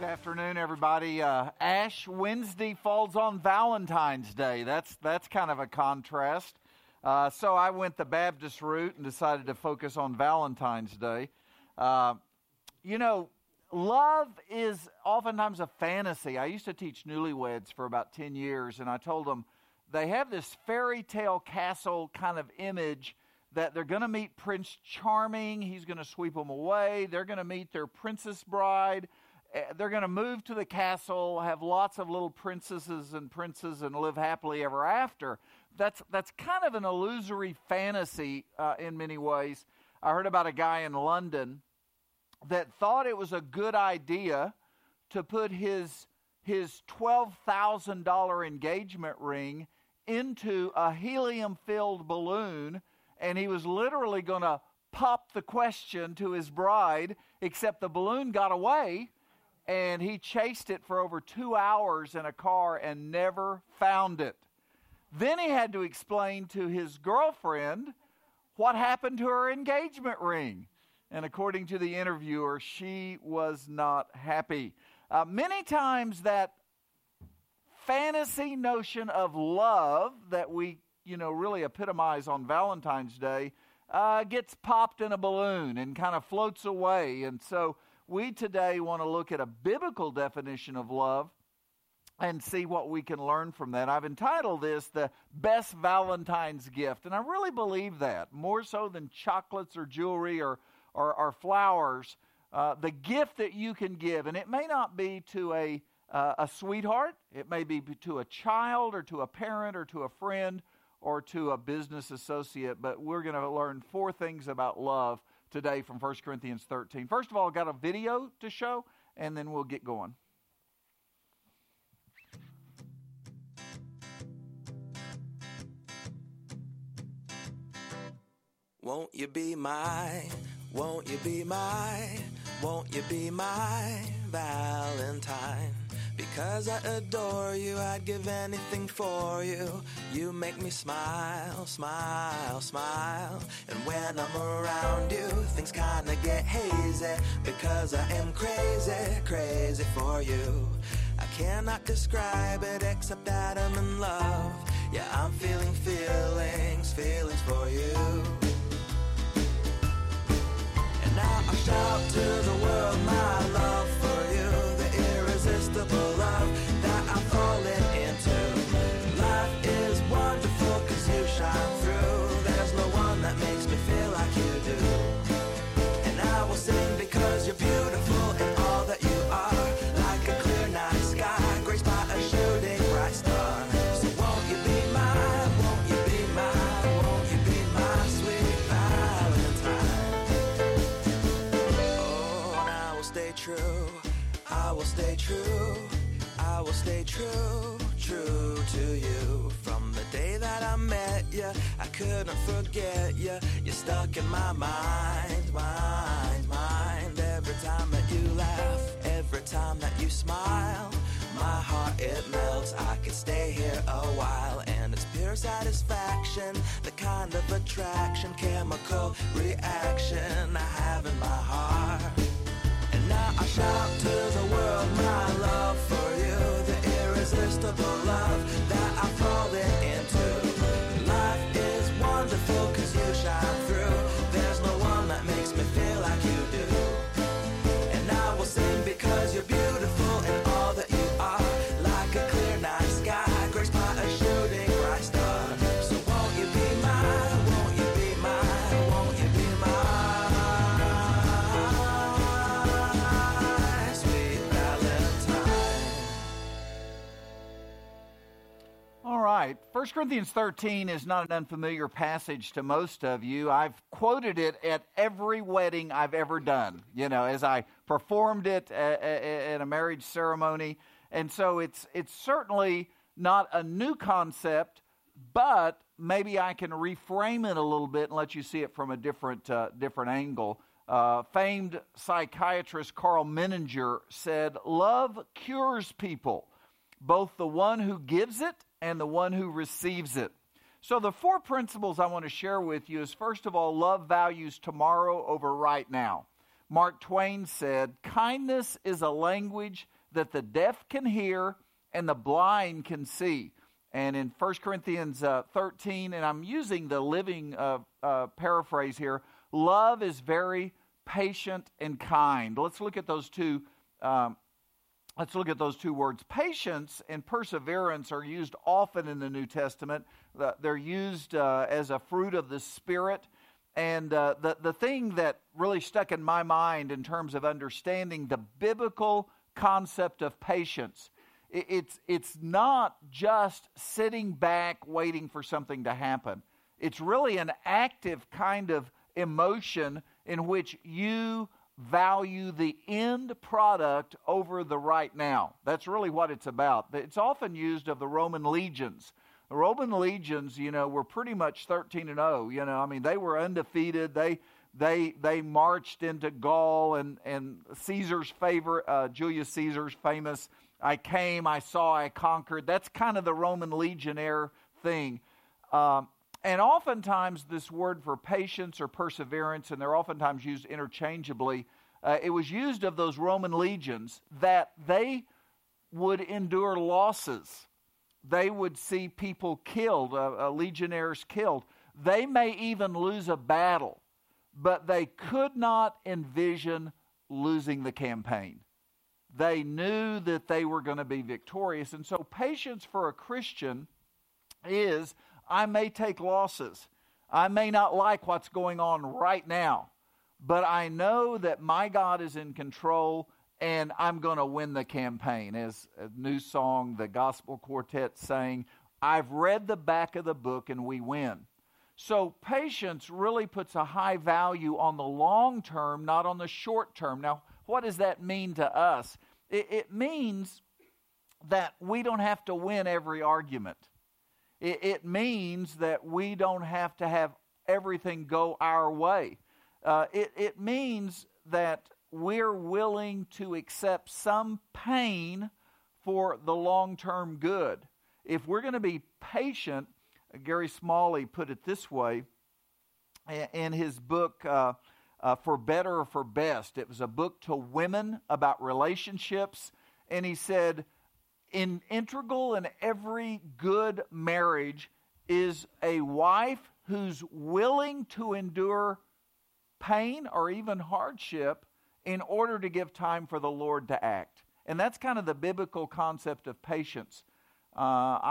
Good afternoon, everybody. Ash Wednesday falls on Valentine's Day. That's kind of a contrast. So I went the Baptist route and decided to focus on Valentine's Day. Love is oftentimes a fantasy. I used to teach newlyweds for about 10 years, and I told them they have this fairy tale castle kind of image that they're going to meet Prince Charming. He's going to sweep them away. They're going to meet their princess bride. They're going to move to the castle, have lots of little princesses and princes, and live happily ever after. That's kind of an illusory fantasy in many ways. I heard about a guy in London that thought it was a good idea to put his $12,000 engagement ring into a helium-filled balloon, and he was literally going to pop the question to his bride, except the balloon got away. And he chased it for over 2 hours in a car and never found it. Then he had to explain to his girlfriend what happened to her engagement ring. And according to the interviewer, she was not happy. Many times that fantasy notion of love that we, really epitomize on Valentine's Day gets popped in a balloon and kind of floats away. And so we today want to look at a biblical definition of love and see what we can learn from that. I've entitled this The Best Valentine's Gift, and I really believe that, more so than chocolates or jewelry or flowers, the gift that you can give. And it may not be to a sweetheart, it may be to a child or to a parent or to a friend or to a business associate, but we're going to learn 4 things about love today from 1 Corinthians 13. First of all, I've got a video to show, and then we'll get going. Won't you be my, won't you be my, won't you be my Valentine? Because I adore you, I'd give anything for you. You make me smile, smile, smile. And when I'm around you, things kinda get hazy. Because I am crazy, crazy for you. I cannot describe it except that I'm in love. Yeah, I'm feeling feelings, feelings for you. And now I shout to the world my love for you. The irresistible love that I'm falling into. Life is wonderful cause you shine through. There's no one that makes me feel like you do. And I will sing because you're beautiful and all that you are. Like a clear night sky, graced by a shooting bright star. So won't you be mine, won't you be mine, won't you be my sweet Valentine? Oh, and I will stay true, I will stay true, I will stay true, true to you. From the day that I met you, I couldn't forget you. You're stuck in my mind, mind, mind. Every time that you laugh, every time that you smile, my heart it melts. I could stay here a while, and it's pure satisfaction, the kind of attraction, chemical reaction I have in my heart. And now I shout to the world my love for you, the irresistible love that I'm falling into. Life is wonderful cause you shine through. There's no one that makes me feel like you do. And I will sing because you're beautiful and all that you are. Like a clear night sky, graced by a shooting bright star. So won't you be mine, won't you be mine, won't you be mine? Sweet Valentine. All right, 1 Corinthians 13 is not an unfamiliar passage to most of you. I've quoted it at every wedding I've ever done, as I performed it at a marriage ceremony. And so it's certainly not a new concept, but maybe I can reframe it a little bit and let you see it from a different angle. Famed psychiatrist Carl Menninger said, "Love cures people, both the one who gives it and the one who receives it." So the 4 principles I want to share with you is, first of all, love values tomorrow over right now. Mark Twain said, kindness is a language that the deaf can hear and the blind can see. And in 1 Corinthians 13, and I'm using the living paraphrase here, love is very patient and kind. Let's look at those two. Words. Patience and perseverance are used often in the New Testament. They're used as a fruit of the Spirit. And the thing that really stuck in my mind in terms of understanding the biblical concept of patience, it's not just sitting back waiting for something to happen. It's really an active kind of emotion in which you value the end product over the right now. That's really what it's about. It's often used of the Roman legions. The Roman legions, were pretty much 13-0. They were undefeated. They marched into Gaul and Caesar's favorite, Julius Caesar's famous, I came, I saw, I conquered. That's kind of the Roman legionnaire thing. And oftentimes this word for patience or perseverance, and they're oftentimes used interchangeably, it was used of those Roman legions that they would endure losses. They would see people killed, legionnaires killed. They may even lose a battle, but they could not envision losing the campaign. They knew that they were going to be victorious. And so patience for a Christian is, I may take losses. I may not like what's going on right now, but I know that my God is in control and I'm going to win the campaign. As a new song, the Gospel Quartet sang, I've read the back of the book and we win. So patience really puts a high value on the long term, not on the short term. Now, what does that mean to us? It means that we don't have to win every argument. It means that we don't have to have everything go our way. It means that we're willing to accept some pain for the long-term good. If we're going to be patient, Gary Smalley put it this way in his book, For Better or For Best. It was a book to women about relationships, and he said, integral in every good marriage is a wife who's willing to endure pain or even hardship in order to give time for the Lord to act. And that's kind of the biblical concept of patience. When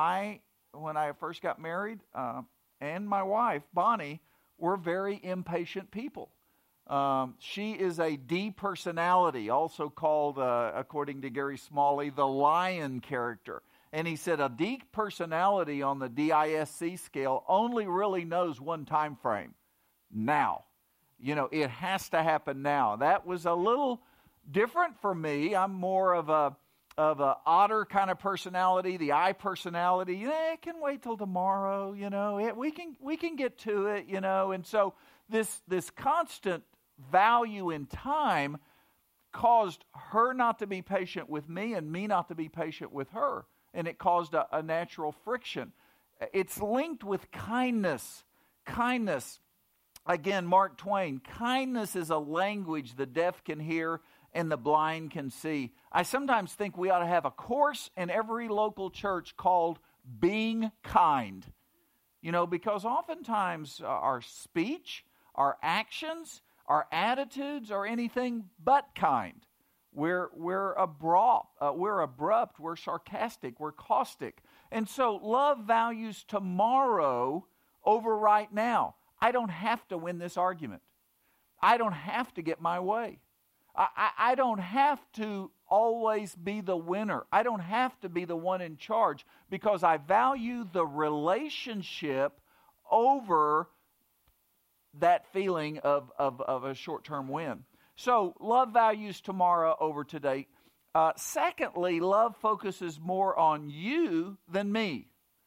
I first got married, and my wife, Bonnie, were very impatient people. She is a D personality, also called, according to Gary Smalley, the lion character. And he said a D personality on the DISC scale only really knows one time frame, now. It has to happen now. That was a little different for me. I'm more of a otter kind of personality, the I personality. It can wait till tomorrow. We can get to it. And so this constant value in time caused her not to be patient with me and me not to be patient with her. And it caused a natural friction. It's linked with kindness. Kindness. Again, Mark Twain, kindness is a language the deaf can hear and the blind can see. I sometimes think we ought to have a course in every local church called Being Kind. Because oftentimes our speech, our actions, our attitudes are anything but kind. We're abrupt, we're sarcastic, we're caustic. And so love values tomorrow over right now. I don't have to win this argument. I don't have to get my way. I don't have to always be the winner. I don't have to be the one in charge because I value the relationship over that feeling of a short-term win. So love values tomorrow over today. Secondly, love focuses more on you than me.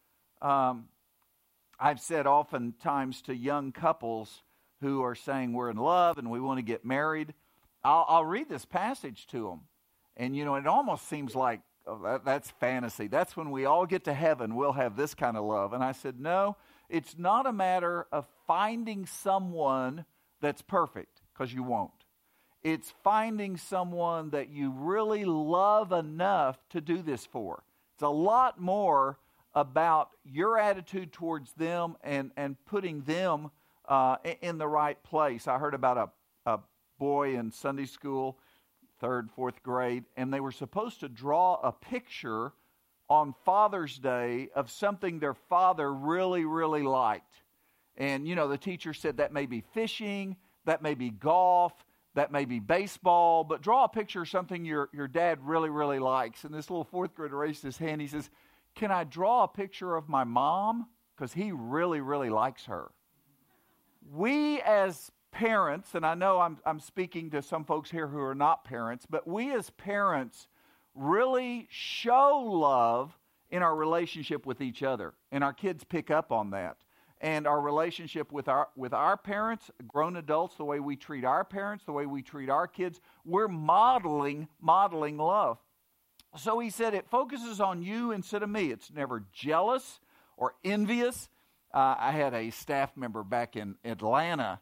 I've said oftentimes to young couples who are saying we're in love and we want to get married, I'll read this passage to them. And, it almost seems like that's fantasy. That's when we all get to heaven, we'll have this kind of love. And I said, no, it's not a matter of finding someone that's perfect, because you won't. It's finding someone that you really love enough to do this for. It's a lot more about your attitude towards them and putting them in the right place. I heard about a boy in Sunday school, 3rd, 4th grade, and they were supposed to draw a picture on Father's Day of something their father really, really liked. And, the teacher said that may be fishing, that may be golf, that may be baseball, but draw a picture of something your dad really, really likes. And this little 4th grader raised his hand. He says, "Can I draw a picture of my mom? Because he really, really likes her." We as parents, and I know I'm speaking to some folks here who are not parents, but we as parents really show love in our relationship with each other. And our kids pick up on that. And our relationship with our parents, grown adults, the way we treat our parents, the way we treat our kids, we're modeling love. So he said it focuses on you instead of me. It's never jealous or envious. I had a staff member back in Atlanta.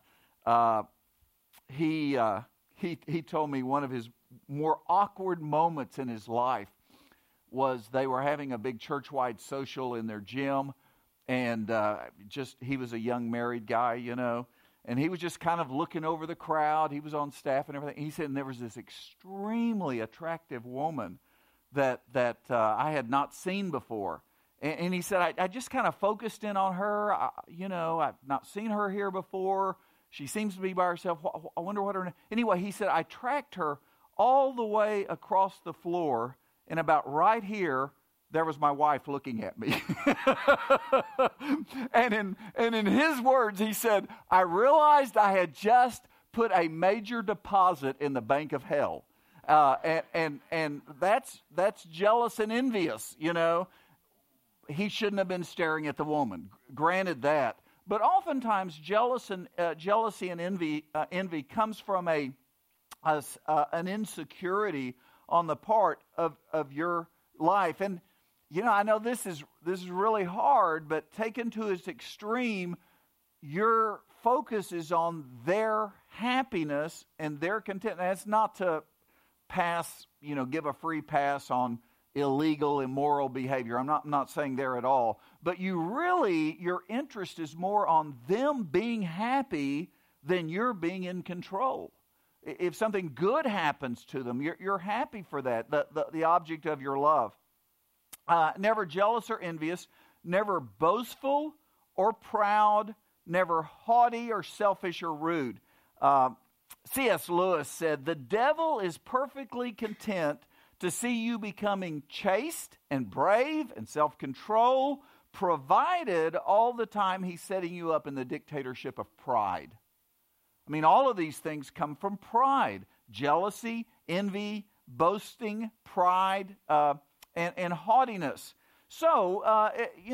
He told me one of his more awkward moments in his life was they were having a big church-wide social in their gym. And he was a young married guy, and he was just kind of looking over the crowd. He was on staff and everything. He said, and there was this extremely attractive woman that I had not seen before. And he said, I just kind of focused in on her. I've not seen her here before. She seems to be by herself. I wonder what her name. Anyway, he said, I tracked her all the way across the floor, and about right here, there was my wife looking at me. and in his words, he said, I realized I had just put a major deposit in the bank of hell. And that's jealous and envious, He shouldn't have been staring at the woman. Granted that. But oftentimes jealousy and envy comes from an insecurity on the part of your life. And I know this is really hard, but taken to its extreme, your focus is on their happiness and their contentment. That's not to give a free pass on illegal, immoral behavior. I'm not saying there at all. But your interest is more on them being happy than you're being in control. If something good happens to them, you're happy for that, the object of your love. Never jealous or envious, never boastful or proud, never haughty or selfish or rude. C.S. Lewis said, the devil is perfectly content to see you becoming chaste and brave and self-control, provided all the time he's setting you up in the dictatorship of pride. I mean, all of these things come from pride. Jealousy, envy, boasting, pride, and haughtiness. So,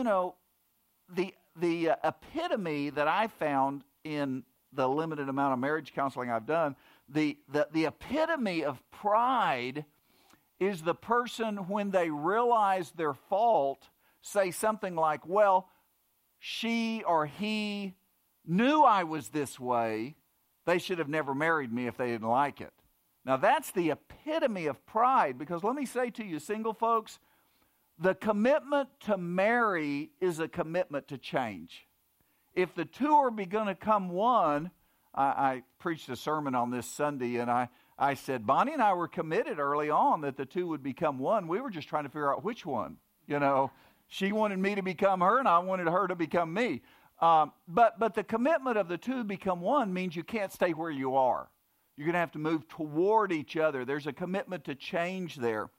the epitome that I found in the limited amount of marriage counseling I've done, the epitome of pride is the person, when they realize their fault, say something like, well, she or he knew I was this way. They should have never married me if they didn't like it. Now, that's the epitome of pride, because let me say to you, single folks, the commitment to marry is a commitment to change. If the two are going to become one, I preached a sermon on this Sunday, and I said, Bonnie and I were committed early on that the two would become one. We were just trying to figure out which one. She wanted me to become her, and I wanted her to become me. But the commitment of the two to become one means you can't stay where you are. You're going to have to move toward each other. There's a commitment to change there.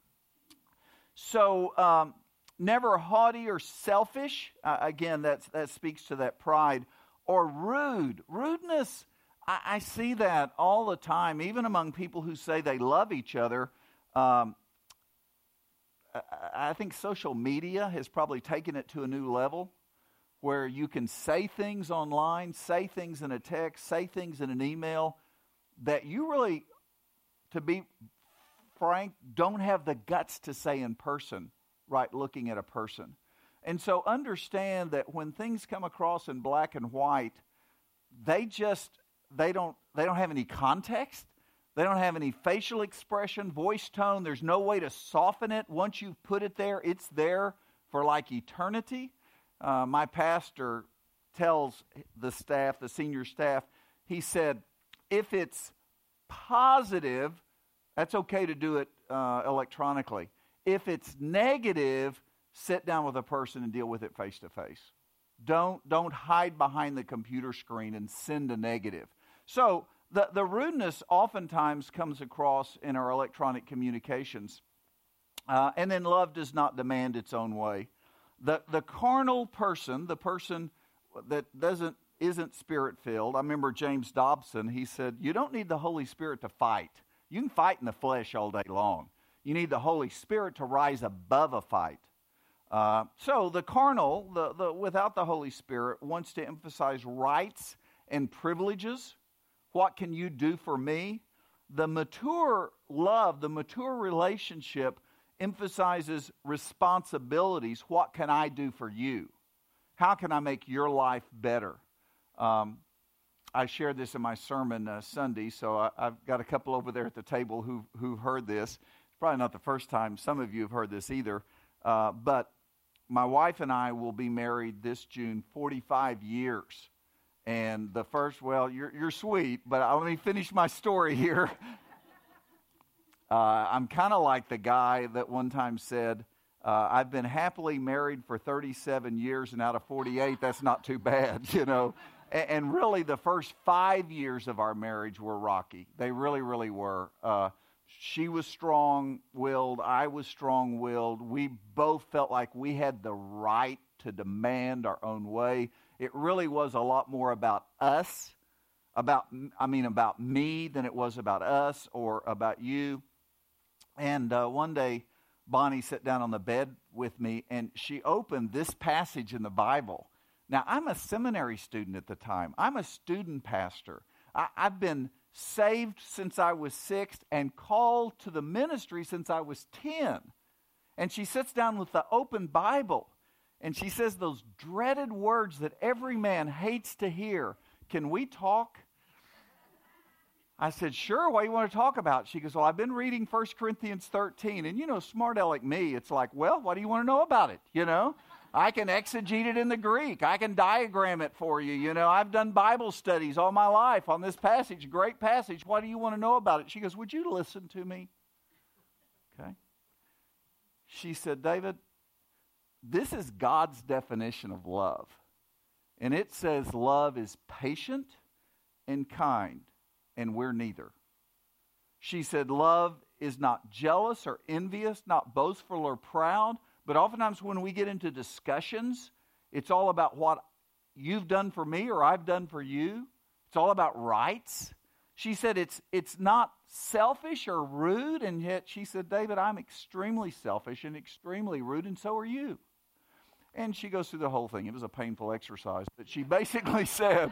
So, never haughty or selfish. Again, that speaks to that pride. Or rude. Rudeness, I see that all the time, even among people who say they love each other. I think social media has probably taken it to a new level, where you can say things online, say things in a text, say things in an email that you really, to be frank, don't have the guts to say in person, right, looking at a person. And so understand that when things come across in black and white, they don't have any context. They don't have any facial expression, voice tone. There's no way to soften it. Once you put it there, it's there for like eternity. My pastor tells the staff, the senior staff, he said, if it's positive, that's okay to do it electronically. If it's negative, sit down with a person and deal with it face to face. Don't hide behind the computer screen and send a negative. So the rudeness oftentimes comes across in our electronic communications. And then love does not demand its own way. The carnal person, the person that isn't spirit-filled, I remember James Dobson, he said, you don't need the Holy Spirit to fight. You can fight in the flesh all day long. You need the Holy Spirit to rise above a fight. So the carnal, the without the Holy Spirit, wants to emphasize rights and privileges. What can you do for me? The mature love, the mature relationship emphasizes responsibilities. What can I do for you? How can I make your life better? I shared this in my sermon Sunday, so I've got a couple over there at the table who've heard this. It's probably not the first time some of you have heard this either, but my wife and I will be married this June 45 years. And the first, well, you're sweet, but let me finish my story here. I'm kind of like the guy that one time said, I've been happily married for 37 years, and out of 48, that's not too bad, you know. And really, the first 5 years of our marriage were rocky. They really, really were. She was strong-willed. I was strong-willed. We both felt like we had the right to demand our own way. It really was a lot more about us, about me than it was about us or about you. And one day, Bonnie sat down on the bed with me, and she opened this passage in the Bible. Now, I'm a seminary student at the time. I'm a student pastor. I've been saved since I was 6 and called to the ministry since I was 10. And she sits down with the open Bible, and she says those dreaded words that every man hates to hear. Can we talk? I said, sure, what do you want to talk about? She goes, well, I've been reading 1 Corinthians 13. And, you know, smart aleck me, it's like, well, what do you want to know about it, you know? I can exegete it in the Greek. I can diagram it for you. You know, I've done Bible studies all my life on this passage, great passage. What do you want to know about it? She goes, would you listen to me? Okay. She said, David, this is God's definition of love. And it says love is patient and kind, and we're neither. She said love is not jealous or envious, not boastful or proud. But oftentimes when we get into discussions, it's all about what you've done for me or I've done for you. It's all about rights. She said it's not selfish or rude, and yet she said, David, I'm extremely selfish and extremely rude, and so are you. And she goes through the whole thing. It was a painful exercise, but she basically said,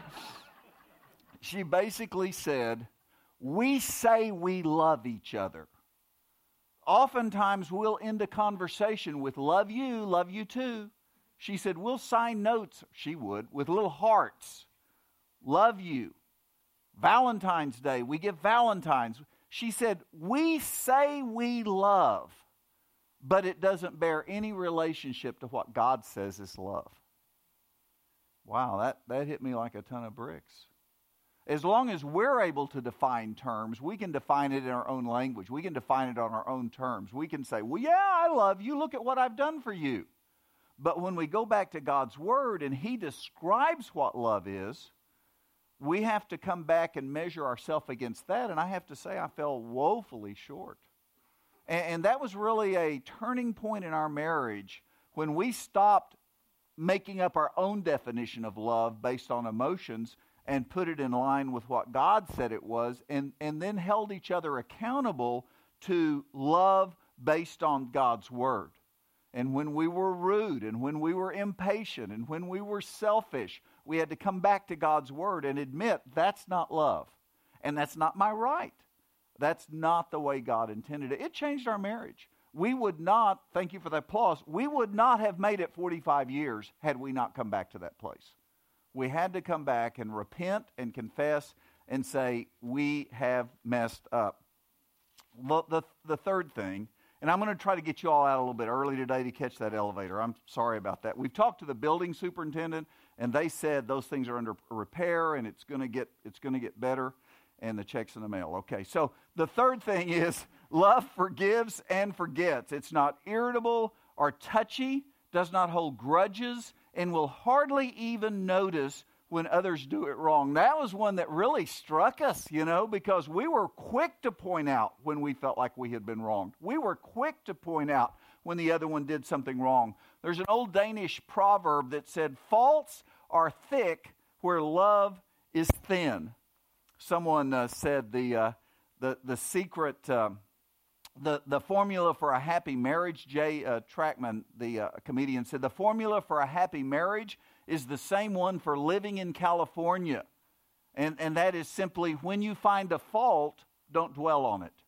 we say we love each other. Oftentimes we'll end a conversation with love you too. She said, we'll sign notes, she would, with little hearts. Love you. Valentine's Day, we give Valentines. She said, we say we love, but it doesn't bear any relationship to what God says is love. Wow, that hit me like a ton of bricks. As long as we're able to define terms, we can define it in our own language. We can define it on our own terms. We can say, well, yeah, I love you. Look at what I've done for you. But when we go back to God's Word and He describes what love is, we have to come back and measure ourselves against that. And I have to say, I fell woefully short. And that was really a turning point in our marriage when we stopped making up our own definition of love based on emotions and put it in line with what God said it was, and then held each other accountable to love based on God's Word. And when we were rude, and when we were impatient, and when we were selfish, we had to come back to God's Word and admit that's not love, and that's not my right. That's not the way God intended it. It changed our marriage. We would not, thank you for that applause, we would not have made it 45 years had we not come back to that place. We had to come back and repent and confess and say, we have messed up. The third thing, and I'm going to try to get you all out a little bit early today to catch that elevator. I'm sorry about that. We've talked to the building superintendent, and they said those things are under repair, and it's going to get better, and the check's in the mail. Okay, so the third thing is love forgives and forgets. It's not irritable or touchy, does not hold grudges, and will hardly even notice when others do it wrong. That was one that really struck us, because we were quick to point out when we felt like we had been wronged. We were quick to point out when the other one did something wrong. There's an old Danish proverb that said, faults are thick where love is thin. Someone said the secret, the formula for a happy marriage, Jay Trackman, the comedian, said the formula for a happy marriage is the same one for living in California. And that is simply, when you find a fault, don't dwell on it.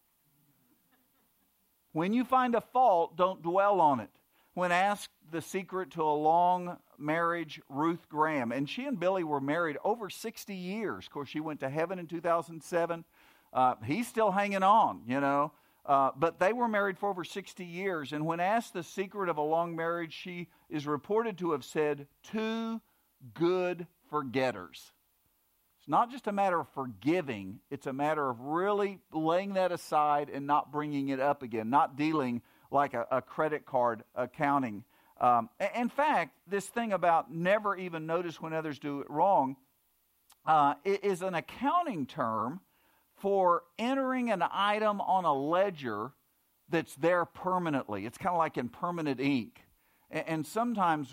When you find a fault, don't dwell on it. When asked the secret to a long marriage, Ruth Graham, and she and Billy were married over 60 years. Of course, she went to heaven in 2007. He's still hanging on, but they were married for over 60 years. And when asked the secret of a long marriage, she is reported to have said, 2 good forgetters. It's not just a matter of forgiving. It's a matter of really laying that aside and not bringing it up again, not dealing like a credit card accounting. In fact, this thing about never even notice when others do it wrong is an accounting term for entering an item on a ledger that's there permanently. It's kind of like in permanent ink. And sometimes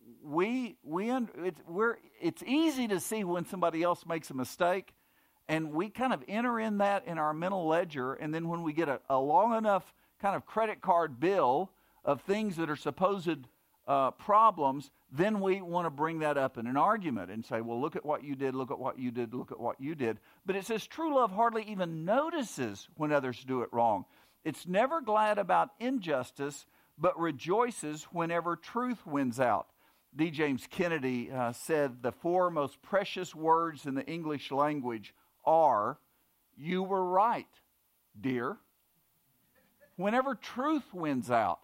it's easy to see when somebody else makes a mistake, and we kind of enter in that in our mental ledger, and then when we get a long enough kind of credit card bill of things that are supposed problems, then we want to bring that up in an argument and say, well, look at what you did, look at what you did, look at what you did. But it says true love hardly even notices when others do it wrong. It's never glad about injustice, but rejoices whenever truth wins out. D. James Kennedy said the 4 most precious words in the English language are, you were right, dear. Whenever truth wins out.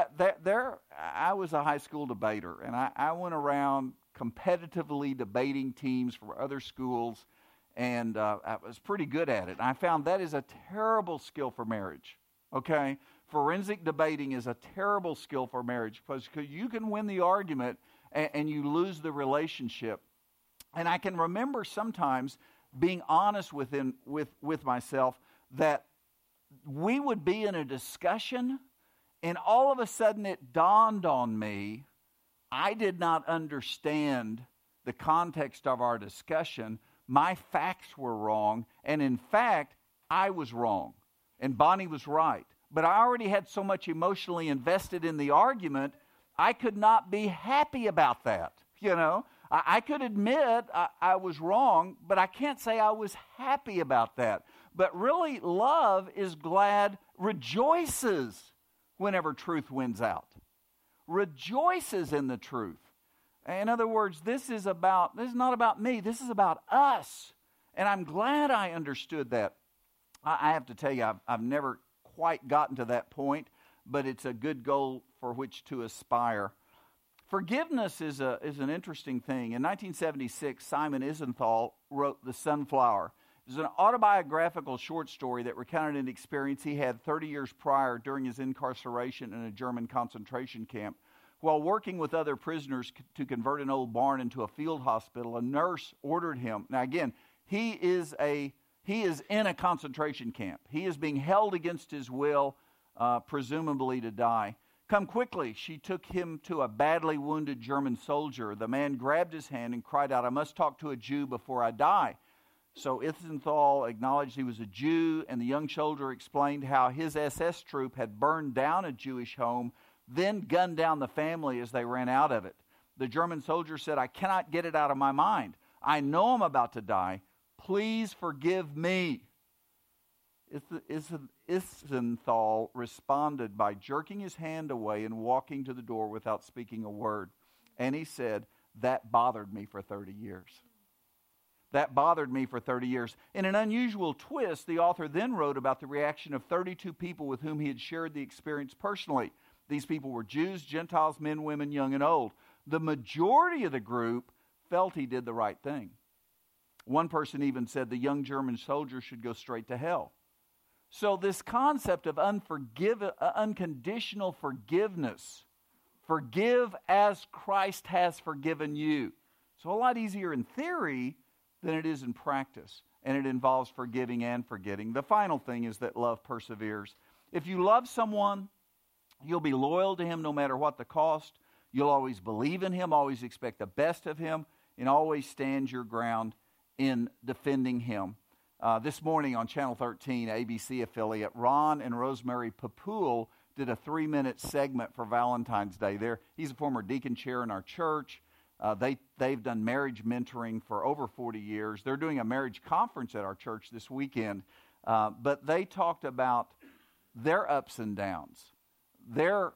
I was a high school debater, and I went around competitively debating teams for other schools, and I was pretty good at it. And I found that is a terrible skill for marriage, okay? Forensic debating is a terrible skill for marriage because you can win the argument and you lose the relationship. And I can remember sometimes being honest with myself that we would be in a discussion, and all of a sudden it dawned on me, I did not understand the context of our discussion. My facts were wrong, and in fact, I was wrong, and Bonnie was right. But I already had so much emotionally invested in the argument, I could not be happy about that, I could admit I was wrong, but I can't say I was happy about that. But really, love is glad, rejoices whenever truth wins out. Rejoices in the truth. In other words, this is not about me. This is about us. And I'm glad I understood that. I have to tell you, I've never quite gotten to that point, but it's a good goal for which to aspire. Forgiveness is an interesting thing. In 1976, Simon Wiesenthal wrote The Sunflower. It was an autobiographical short story that recounted an experience he had 30 years prior during his incarceration in a German concentration camp. While working with other prisoners to convert an old barn into a field hospital, a nurse ordered him. Now again, he is in a concentration camp. He is being held against his will, presumably to die. Come quickly, she took him to a badly wounded German soldier. The man grabbed his hand and cried out, I must talk to a Jew before I die. So Wiesenthal acknowledged he was a Jew, and the young soldier explained how his SS troop had burned down a Jewish home, then gunned down the family as they ran out of it. The German soldier said, I cannot get it out of my mind. I know I'm about to die. Please forgive me. Wiesenthal responded by jerking his hand away and walking to the door without speaking a word. And he said, that bothered me for 30 years. That bothered me for 30 years. In an unusual twist, the author then wrote about the reaction of 32 people with whom he had shared the experience personally. These people were Jews, Gentiles, men, women, young and old. The majority of the group felt he did the right thing. One person even said the young German soldier should go straight to hell. So this concept of unconditional forgiveness, forgive as Christ has forgiven you. It's a lot easier in theory than it is in practice. And it involves forgiving and forgetting. The final thing is that love perseveres. If you love someone, you'll be loyal to him no matter what the cost. You'll always believe in him, always expect the best of him, and always stand your ground in defending him. This morning on Channel 13, ABC affiliate, Ron and Rosemary Papul did a 3-minute segment for Valentine's Day. He's a former deacon chair in our church. They've done marriage mentoring for over 40 years. They're doing a marriage conference at our church this weekend. But they talked about their ups and downs. They're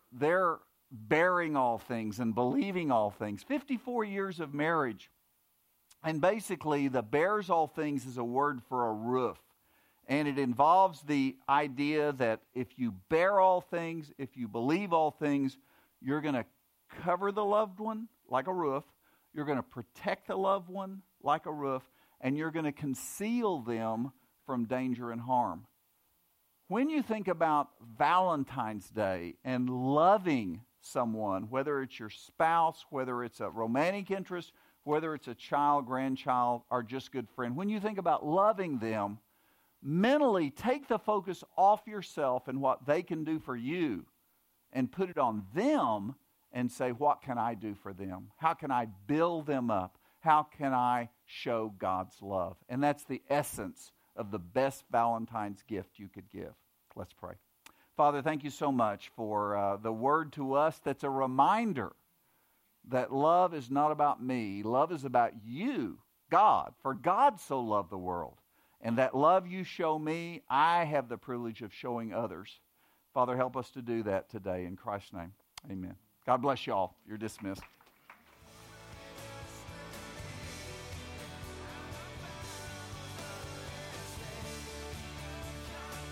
bearing all things and believing all things. 54 years of marriage. And basically, the bears all things is a word for a roof. And it involves the idea that if you bear all things, if you believe all things, you're going to cover the loved one like a roof. You're going to protect the loved one like a roof. And you're going to conceal them from danger and harm. When you think about Valentine's Day and loving someone, whether it's your spouse, whether it's a romantic interest, whether it's a child, grandchild, or just good friend, when you think about loving them, mentally take the focus off yourself and what they can do for you and put it on them and say, what can I do for them? How can I build them up? How can I show God's love? And that's the essence of the best Valentine's gift you could give. Let's pray. Father, thank you so much for the word to us that's a reminder that love is not about me. Love is about you, God. For God so loved the world. And that love you show me, I have the privilege of showing others. Father, help us to do that today. In Christ's name, amen. God bless you all. You're dismissed.